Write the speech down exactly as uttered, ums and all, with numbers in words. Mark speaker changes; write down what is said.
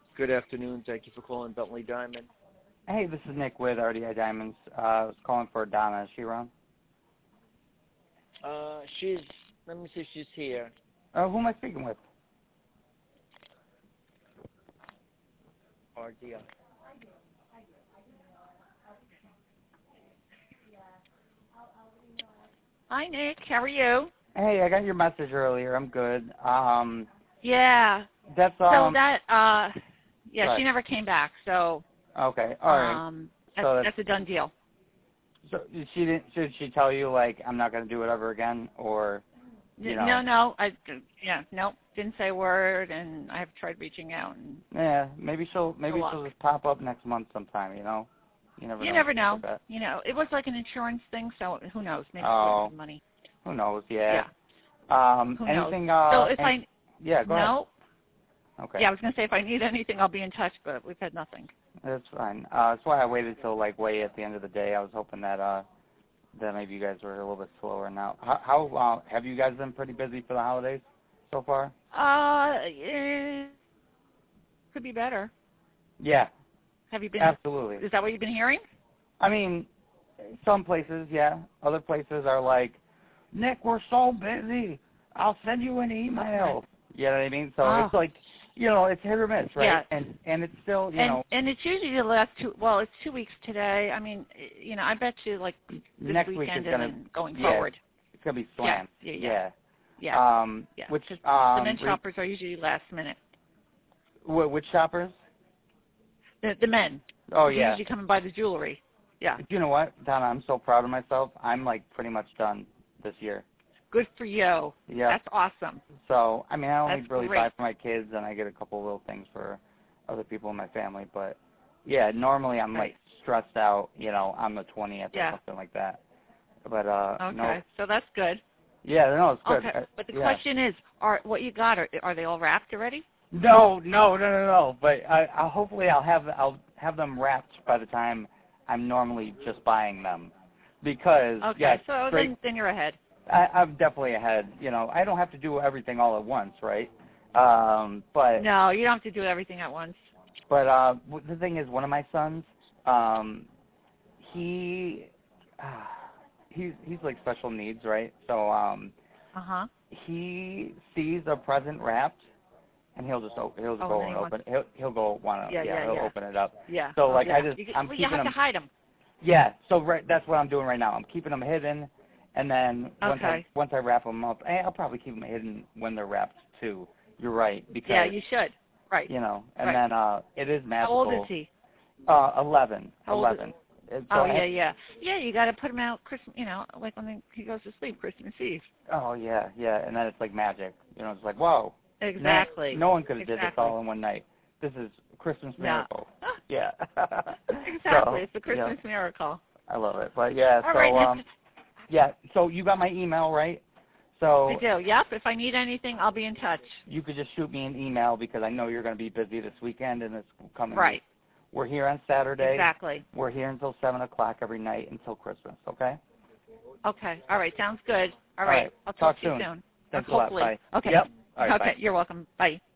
Speaker 1: Good afternoon. Thank you for calling Bentley Diamond.
Speaker 2: Hey, this is Nick with R D I Diamonds. Uh, I was calling for Donna. Is she around?
Speaker 1: Uh, she's, let me see if she's here.
Speaker 2: Uh, who am I speaking with?
Speaker 1: R D I.
Speaker 3: Hi, Nick. How are you?
Speaker 2: Hey, I got your message earlier. I'm good. Um,
Speaker 3: Yeah.
Speaker 2: that's
Speaker 3: so
Speaker 2: um.
Speaker 3: that, uh, yeah,
Speaker 2: Right.
Speaker 3: she never came back. So,
Speaker 2: Okay. All right.
Speaker 3: um, that's,
Speaker 2: so
Speaker 3: that's,
Speaker 2: that's,
Speaker 3: a done deal.
Speaker 2: so she didn't. Did she tell you like I'm not going to do it ever again, or you know?
Speaker 3: No, no. I, yeah, nope. Didn't say a word, and I've tried reaching out. And
Speaker 2: Yeah. Maybe she'll. Maybe
Speaker 3: Good
Speaker 2: she'll
Speaker 3: luck.
Speaker 2: just pop up next month sometime. You know. You never
Speaker 3: you
Speaker 2: know.
Speaker 3: never know.
Speaker 2: Like that.
Speaker 3: You know, it was like an insurance thing, so who knows? Maybe
Speaker 2: Oh.
Speaker 3: it's money.
Speaker 2: Who knows? Yeah.
Speaker 3: Yeah.
Speaker 2: Um.
Speaker 3: Who
Speaker 2: anything?
Speaker 3: knows?
Speaker 2: Uh.
Speaker 3: So if
Speaker 2: any,
Speaker 3: I
Speaker 2: yeah. Go
Speaker 3: no.
Speaker 2: ahead. Okay.
Speaker 3: Yeah, I was gonna say if I need anything, I'll be in touch, but we've had nothing.
Speaker 2: That's fine. Uh, that's why I waited till like way at the end of the day. I was hoping that uh that maybe you guys were a little bit slower now. How, how uh, have you guys been pretty busy for the holidays so far?
Speaker 3: Uh, eh, could be better.
Speaker 2: Yeah,
Speaker 3: Have you been?
Speaker 2: absolutely.
Speaker 3: Is that what you've been hearing?
Speaker 2: I mean, some places, yeah. Other places are like, Nick, we're so busy. I'll send you an email. You know what I mean? So
Speaker 3: Oh.
Speaker 2: it's like, you know, it's hit or miss, right?
Speaker 3: Yeah.
Speaker 2: And and it's still, you
Speaker 3: and
Speaker 2: know,
Speaker 3: and it's usually the last two. Well, it's two weeks today. I mean, you know, I bet you like this
Speaker 2: next week
Speaker 3: weekend
Speaker 2: is gonna
Speaker 3: and then going
Speaker 2: yeah,
Speaker 3: forward.
Speaker 2: it's gonna be slammed.
Speaker 3: Yeah, yeah, yeah.
Speaker 2: Yeah.
Speaker 3: Yeah.
Speaker 2: Um,
Speaker 3: yeah.
Speaker 2: which
Speaker 3: Just
Speaker 2: um,
Speaker 3: the men
Speaker 2: re-
Speaker 3: shoppers are usually last minute.
Speaker 2: wh- which shoppers?
Speaker 3: The, the men.
Speaker 2: Oh
Speaker 3: They're
Speaker 2: yeah.
Speaker 3: usually coming by the jewelry. Yeah.
Speaker 2: You know what, Donna? I'm so proud of myself. I'm like pretty much done this year.
Speaker 3: Good for you.
Speaker 2: Yeah.
Speaker 3: That's awesome.
Speaker 2: So I mean, I only
Speaker 3: That's
Speaker 2: really
Speaker 3: great.
Speaker 2: buy for my kids, and I get a couple little things for other people in my family. But yeah, normally I'm
Speaker 3: Right.
Speaker 2: like stressed out, you know, on the twentieth
Speaker 3: Yeah.
Speaker 2: or something like that. But uh,
Speaker 3: Okay.
Speaker 2: no.
Speaker 3: So that's good.
Speaker 2: Yeah, no, it's good.
Speaker 3: Okay.
Speaker 2: Uh,
Speaker 3: But the
Speaker 2: yeah.
Speaker 3: question is, are what you got? Are are they all wrapped already?
Speaker 2: No, no, no, no, no. But I, I hopefully I'll have I'll have them wrapped by the time I'm normally just buying them, because
Speaker 3: Okay.
Speaker 2: yeah,
Speaker 3: so
Speaker 2: straight,
Speaker 3: then then you're ahead.
Speaker 2: I, I'm definitely ahead. You know, I don't have to do everything all at once, right? Um, but
Speaker 3: No, you don't have to do everything at once.
Speaker 2: but uh, w- the thing is, one of my sons, um, he uh, he's he's like special needs, right? So um,
Speaker 3: Uh huh.
Speaker 2: he sees a present wrapped, and he'll just open, he'll just
Speaker 3: Oh,
Speaker 2: go
Speaker 3: and then
Speaker 2: and
Speaker 3: he
Speaker 2: open. He'll he'll go want to
Speaker 3: Yeah,
Speaker 2: yeah,
Speaker 3: yeah,
Speaker 2: he'll
Speaker 3: yeah.
Speaker 2: open it up.
Speaker 3: Yeah.
Speaker 2: So
Speaker 3: Oh,
Speaker 2: like
Speaker 3: yeah.
Speaker 2: I just
Speaker 3: you,
Speaker 2: I'm
Speaker 3: well,
Speaker 2: keeping
Speaker 3: you have
Speaker 2: them.
Speaker 3: to hide them.
Speaker 2: Yeah. So right, that's what I'm doing right now. I'm keeping them hidden, and then once I
Speaker 3: Okay.
Speaker 2: once I wrap them up, eh, I'll probably keep them hidden when they're wrapped too. You're right, because
Speaker 3: Yeah, you should. Right.
Speaker 2: you know, and
Speaker 3: Right.
Speaker 2: then uh, it is
Speaker 3: How
Speaker 2: magical.
Speaker 3: old is he?
Speaker 2: Uh, eleven.
Speaker 3: How old is-
Speaker 2: eleven. And
Speaker 3: Oh
Speaker 2: so I
Speaker 3: yeah,
Speaker 2: have-
Speaker 3: yeah, yeah. You got to put him out Christmas. You know, like when he goes to sleep, Christmas Eve.
Speaker 2: Oh yeah, yeah, and then it's like magic. You know, it's like whoa.
Speaker 3: Exactly.
Speaker 2: No, no one could have did this
Speaker 3: Exactly.
Speaker 2: all in one night. This is a Christmas
Speaker 3: No.
Speaker 2: miracle. Yeah.
Speaker 3: Exactly.
Speaker 2: So,
Speaker 3: It's a Christmas
Speaker 2: yeah,
Speaker 3: miracle.
Speaker 2: I love it. But yeah,
Speaker 3: All
Speaker 2: so
Speaker 3: right,
Speaker 2: um,
Speaker 3: Nick.
Speaker 2: yeah. So you got my email, right? So
Speaker 3: I do. Yep. If I need anything, I'll be in touch.
Speaker 2: you could just shoot me an email, because I know you're going to be busy this weekend and this coming
Speaker 3: Right.
Speaker 2: week. We're here on Saturday.
Speaker 3: Exactly.
Speaker 2: We're here until seven o'clock every night until Christmas. Okay.
Speaker 3: Okay. All right. Sounds good. All
Speaker 2: All
Speaker 3: right.
Speaker 2: right.
Speaker 3: I'll
Speaker 2: Talk
Speaker 3: talk to you
Speaker 2: soon.
Speaker 3: soon.
Speaker 2: Thanks a
Speaker 3: Hopefully.
Speaker 2: lot. Bye.
Speaker 3: Okay.
Speaker 2: Yep. All right,
Speaker 3: okay.
Speaker 2: bye.
Speaker 3: You're welcome. Bye.